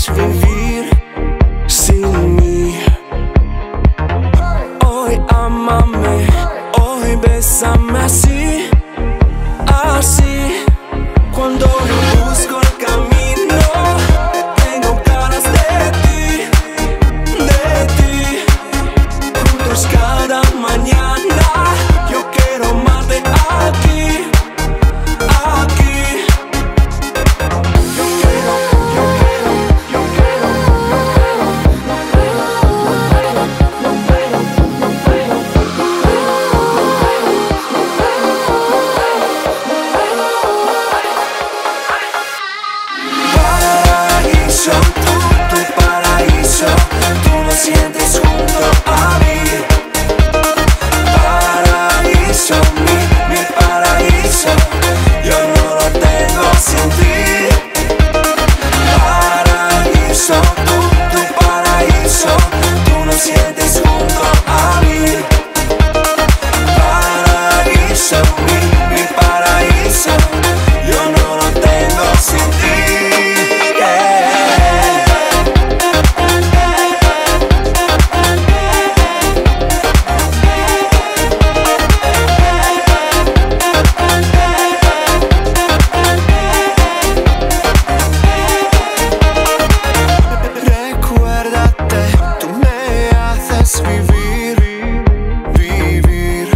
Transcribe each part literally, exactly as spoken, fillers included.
puedes vivir sin mí. Hoy ámame, hoy bésame así, así. Cuando yo busco el camino, tengo ganas de ti, de ti. Juntos cada mañana, yo quiero amarte aquí, aquí. Yo quiero, yo quiero, yo quiero, yo quiero, yo quiero, yo quiero, Paraíso, tú, tu paraíso, tú lo sientes junto a mí. Paraíso, mi, mi paraíso, yo no lo tengo sin ti. Paraíso, tú, tu paraíso, tú lo sientes junto a mí. Paraíso, mi, mi paraíso, yo no lo tengo sin ti. Vivir, vivir.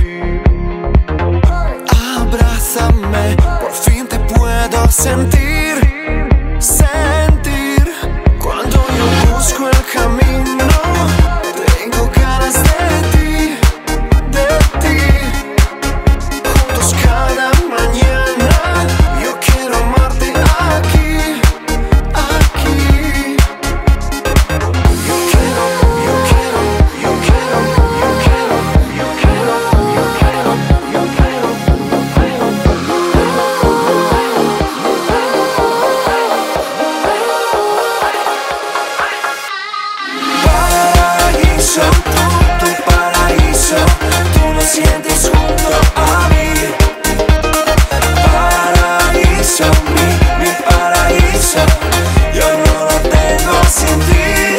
Abrázame, por fin te puedo sentir, sentir. Cuando yo busco el camino, tengo ganas de ti, de ti. Juntos cada mañana, yo quiero amarte aquí, aquí. Yo quiero, yo quiero, yo quiero, yo quiero, yo quiero, yo quiero, yo quiero, Paraíso, tú, tu paraíso, tú lo sientes junto a mí. Paraíso, mi, mi paraíso, yo no lo tengo sin ti.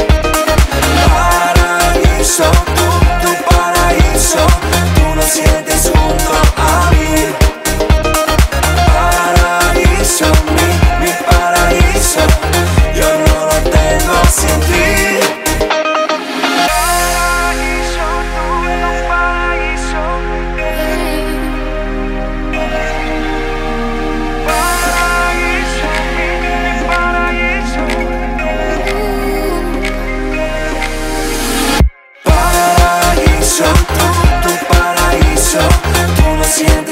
Paraíso, tú, tu paraíso, tú lo sientes junto a mí. Paraíso, mi, mi paraíso, yo no lo tengo sin ti. Paraíso, tú, tu paraíso. Paraíso, mi, mi paraíso. Paraíso, tú, tu paraíso, tú lo sientes.